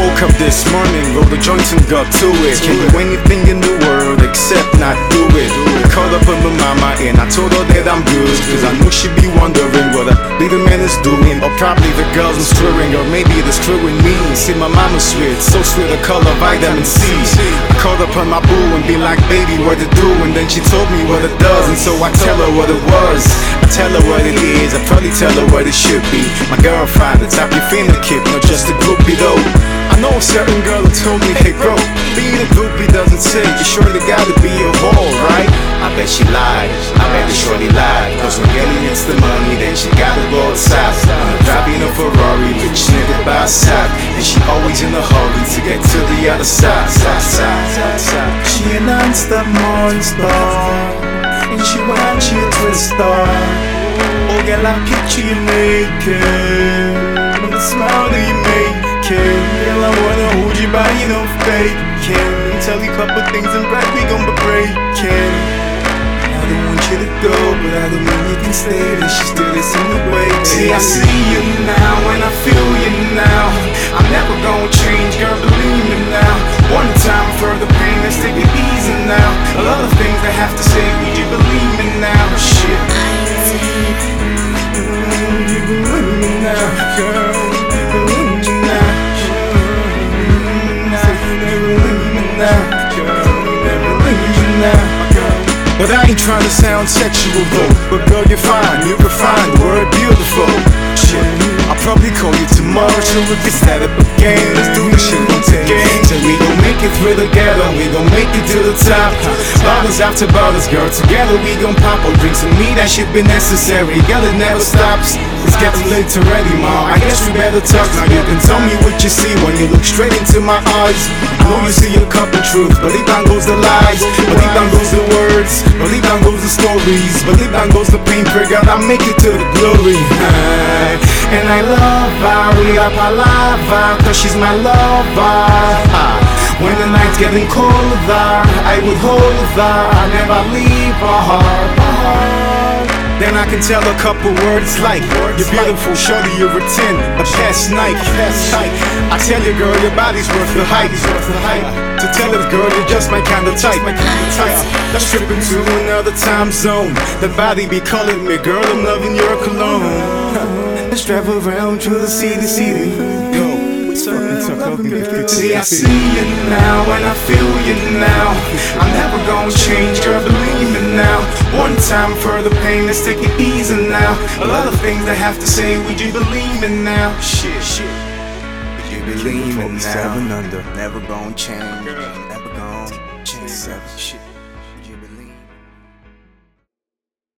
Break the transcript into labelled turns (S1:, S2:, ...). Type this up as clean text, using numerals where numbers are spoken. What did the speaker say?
S1: woke up this morning, rolled a joint and got to it. Can't do anything in the world except not do it. Called up on my mama and I told her that I'm good, cause I knew she'd be wondering what a baby man is doing. Or probably the girls I'm screwing, or maybe they're screwing me. See, my mama's sweet, so sweet, the color vitamin C. I called up on my boo and be like, baby, what it do? And then she told me what it does, and so I tell her what it was. I tell her what it is, I probably tell her what it should be. My girlfriend, the type you finna keep, not just a groupie though. I know a certain girl who told me, hey bro, being a groupie doesn't say you surely gotta be a whore, right? I bet she lied, I bet the shorty lied, cause when getting gets the money, then she gotta go outside. Driving a Ferrari, rich nigga by her side, and she always in a hurry to get to the other side. She a non-stop monster, and she watch you twist off. Oh girl, I picture you naked, and the smile that you make. Girl, I wanna hold you by, you know, faking. Tell you a couple things and right, we gon' be breaking. I don't want you to go, but I don't mean you can stay. There's just do this in the way. See, I see you now and I feel you now. I'm never gonna change, girl, believe me now. One time for the pain, let's take it easy now. A lot of things I have to say, would you believe me now? Shit. You believe me now, girl. But I ain't trying to sound sexual though. But girl, you're fine, you're refined, word beautiful. Shit, I'll probably call you tomorrow so we can start up again. Let's do this shit once again. Till we gon' make it through together, we gon' make it to the top. Bottles after bottles, girl, together we gon' pop. Or drink some me, that shit be necessary. Girl, it never stops. It's getting late already, ma. I guess we better talk now. You can tell me what you see when you look straight into my eyes. I know you see a couple truths, but deep down goes the lies, but deep down goes the words, but deep down goes the stories, but deep down goes the pain. Pray God I make it to the glory. And I love her, we are palava, cause she's my lover. When the night's getting colder, I would hold her, I never leave her. Then I can tell a couple words like, you're beautiful, shorty, you're a 10, a past night. I tell you, girl, your body's worth the hype. To tell it, girl, you're just my kind of type. Let's trip into another time zone. The body be calling me, girl, I'm loving your cologne. Let's drive around through the city. See, I see you now and I feel you now. I'm never gonna change, girl, believe me now. One time for the pain, let's take it easy now. A lot of things I have to say, would you believe me now? Shit. Would you believe me now? 7 under, never gonna change, never gonna change. Shit.